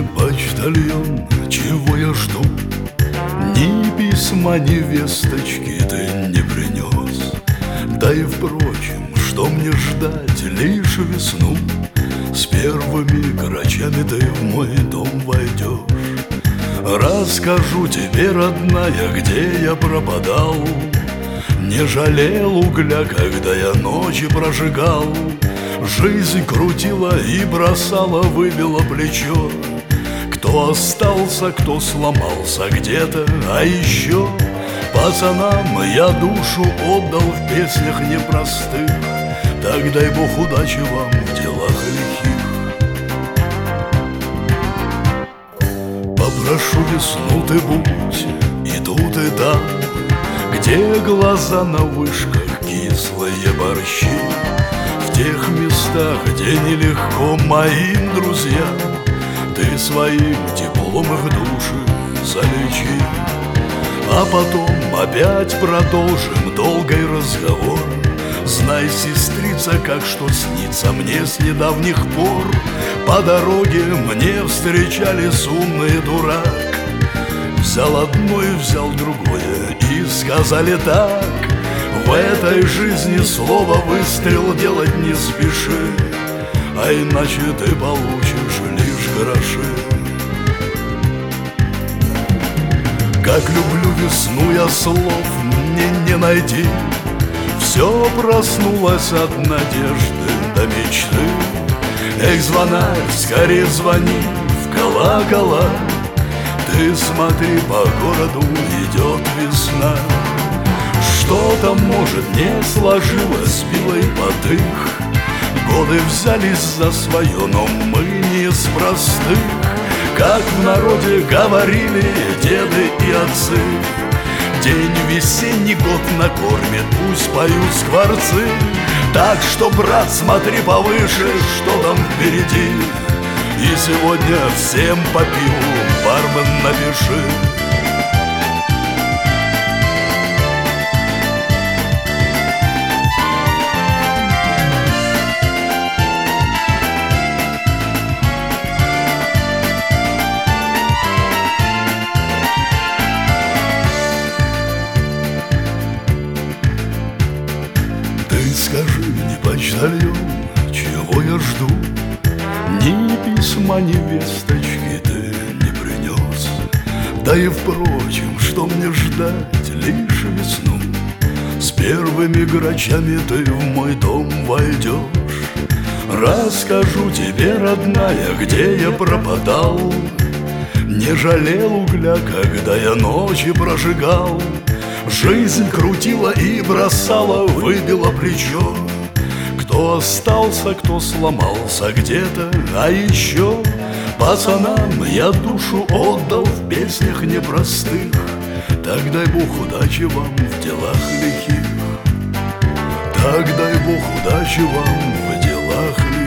почтальон, чего я жду? Ни письма, ни весточки ты не принес. Да и впрочем, что мне ждать, лишь весну? С первыми грачами ты в мой дом войдешь. Расскажу тебе, родная, где я пропадал. Не жалел угля, когда я ночи прожигал. Жизнь крутила и бросала, выбила плечо. Кто остался, кто сломался где-то, а еще пацанам я душу отдал в песнях непростых. Так дай Бог удачи вам в делах лихих. Попрошу весну ты будь и тут, и там, где глаза на вышках, кислые борщи. В тех местах, где нелегко моим друзьям, ты своим теплом их души залечи. А потом опять продолжим долгий разговор. Знай, сестрица, как что снится мне с недавних пор. По дороге мне встречались умный дурак. Взял одно и взял другое, и сказали так: в этой жизни слово выстрел делать не спеши, а иначе ты получишь лишь гроши. Как люблю весну я, слов мне не найти. Все проснулось от надежды до мечты. Эх, звонарь, скорее звони в колокола. Ты смотри, по городу идет весна. Что-то, может, не сложилось, било и потых. Годы взялись за свое, но мы не из простых. Как в народе говорили деды и отцы, день весенний год накормит, пусть поют скворцы. Так что, брат, смотри повыше, что там впереди. И сегодня всем по пиву, бармен, напиши. Скажи мне, почтальон, чего я жду? Ни письма, ни весточки ты не принес. Да и впрочем, что мне ждать, лишь весну? С первыми грачами ты в мой дом войдешь. Расскажу тебе, родная, где я пропадал. Не жалел угля, когда я ночи прожигал. Жизнь крутила и бросала, выбила плечо. Кто остался, кто сломался где-то, а еще пацанам я душу отдал в песнях непростых. Так дай Бог удачи вам в делах лихих. Так дай Бог удачи вам в делах лихих.